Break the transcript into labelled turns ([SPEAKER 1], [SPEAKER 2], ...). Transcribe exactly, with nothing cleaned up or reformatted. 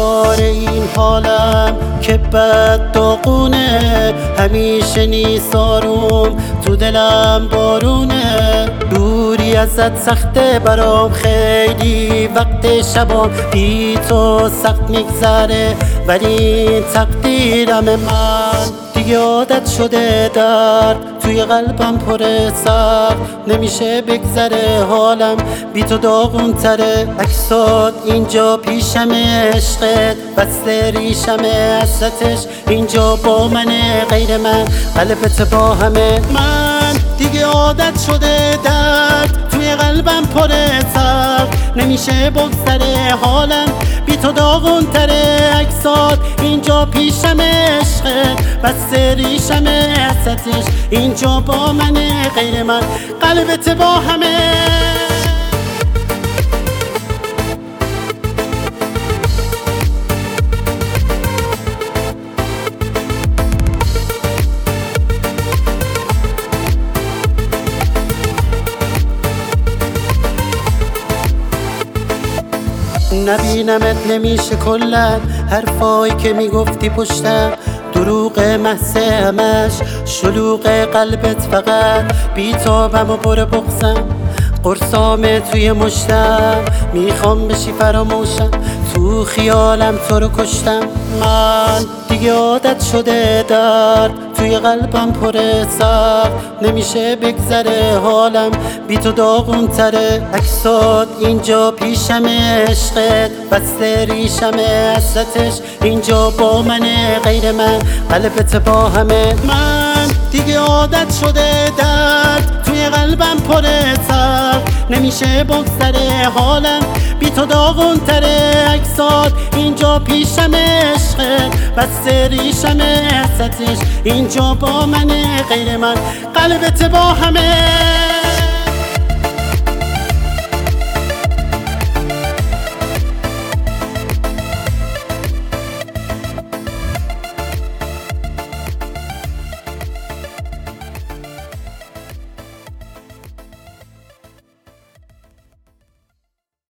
[SPEAKER 1] بار این حالم که بد داغونه، همیشه نیست آروم، تو دلم بارونه. دوری ازت سخته برام، خیلی وقت شبام بی تو سخت میگذره، ولی این تقدیرم. من دیگه عادت شده درد توی قلبم پره سخت، نمیشه بگذره حالم بی تو داغون تره. عکسات اینجا پیشمه، عشقت بسته ریشمه، حسرتش اینجا با منه، غیر من قلبت با همه. من دیگه عادت شده درد توی قلبم پره سخت، نمیشه بگذره حالم بی تو داغون تره. عکسات اینجا پیشمه، عشقت بسته ریشمه، حسرتش اینجا با منه، غیر من قلبت با همه. نبینمت نمیشه کلن، حرفایی که میگفتی پشتم دروغ محض همش، شلوغ قلبت فقط بیتابم و پر بغزم، قرصامه توی مشتم، میخوام بشی فراموشم، تو خیالم تو رو کشتم. من دیگه عادت شده درد توی قلبم پره سخت، نمیشه بگذره حالم بی تو داغون تره. عکسات اینجا پیشمه، عشقت بسته ریشمه، حسرتش اینجا با منه، غیر من قلبت با همه. من دیگه عادت شده درد توی قلبم پره سخت، نمیشه بگذره حالم بی تو داغون تره. عکسات اینجا پیشمه، عشقت بسته ریشمه، حسرتش اینجا با منه، غیر من قلبت با همه.